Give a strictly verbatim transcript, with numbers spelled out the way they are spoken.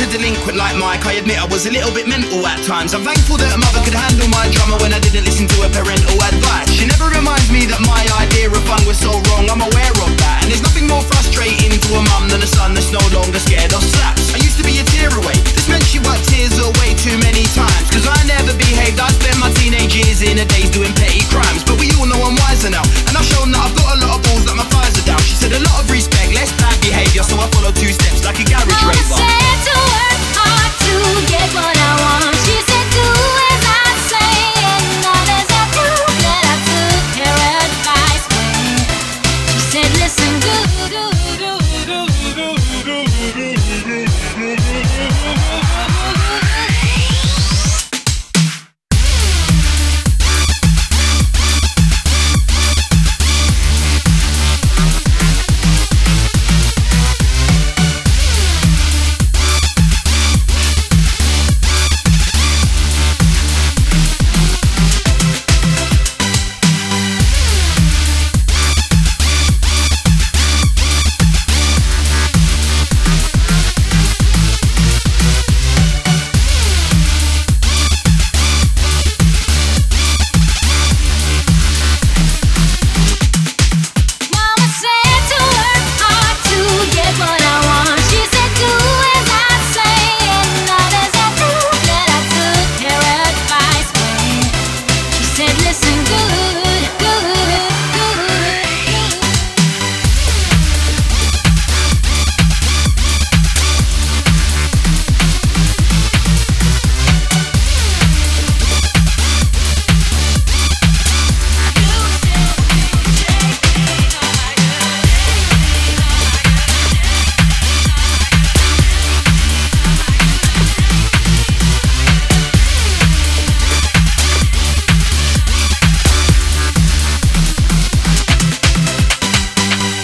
delinquent like Mike, I admit I was a little bit mental at times. I'm thankful that a mother could handle my drama when I didn't listen to her parental advice. She never reminds me that my idea of fun was so wrong, I'm aware of that. And there's nothing more frustrating to a mum than a son that's no longer scared of slaps. I